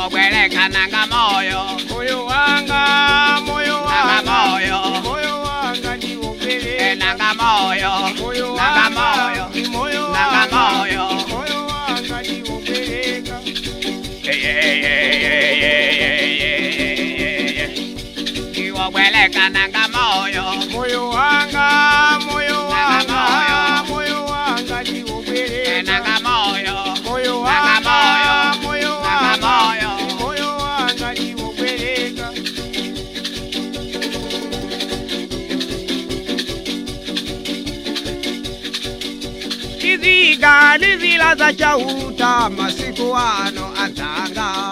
iwobweleka nanga moyo moyo wanga nanga moyo ndiwobweleka nanga moyo nanga moyo nanga moyo moyo wanga ndiwobweleka iwobweleka nanga moyo moyo wanga ndiwobweleka nanga moyo moyo nanga wanga moyo nanga moyo moyo wanga ndiwobweleka iziga lizilaza chauta masiku ano atanga